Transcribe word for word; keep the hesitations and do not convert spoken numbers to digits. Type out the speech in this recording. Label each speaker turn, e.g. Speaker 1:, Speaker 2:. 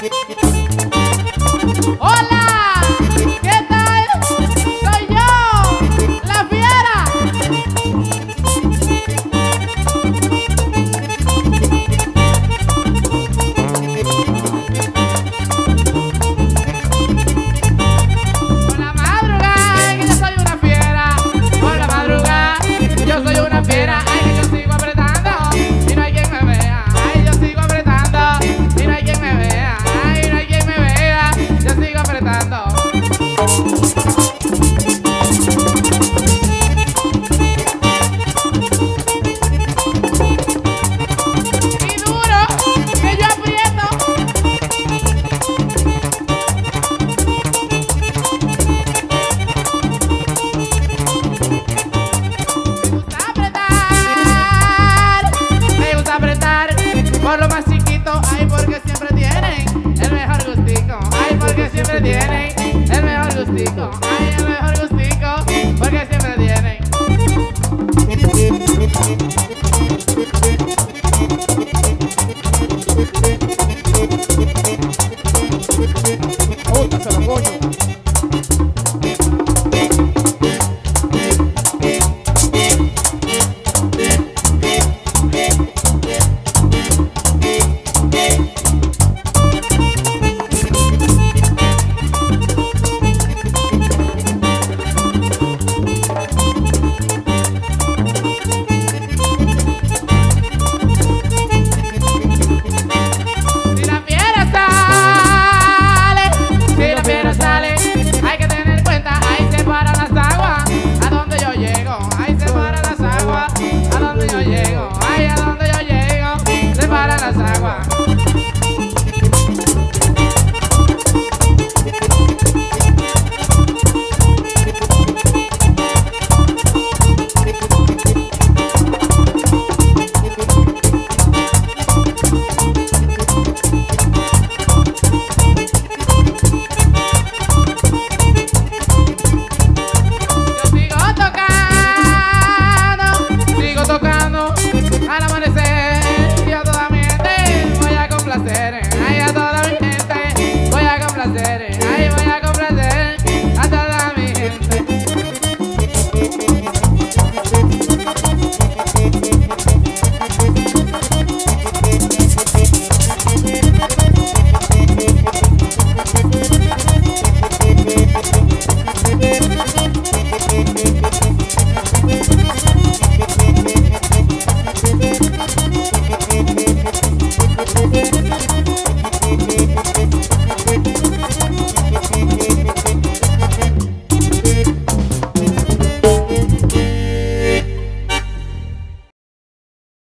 Speaker 1: Hola, ¿qué tal? Soy yo, la fiera. Por la madrugada, que yo soy una fiera. Por la madrugada, yo soy una fiera. Ay, que yo sigo apretando y no hay quien me vea. Ay, yo sigo apretando y no hay quien me vea. Ay, no hay quien me vea. Yo sigo apretando. Y duro, que yo aprieto. Me gusta apretar, me gusta apretar por lo más chiquito. Ay, porque siempre tienen el mejor gustico. Ay, porque siempre tienen el mejor gustico. Ay, el mejor gustico, porque siempre tienen.
Speaker 2: Bótaselo, coño.
Speaker 1: Si la fiera sale, si la fiera sale, hay que tener cuenta, ahí se paran las aguas, a donde yo llego, ahí se paran las aguas, a donde yo llego, ahí a donde yo llego, se paran las aguas. Yo sigo tocando, sigo tocando al amanecer. Yo toda mi gente voy a complacer.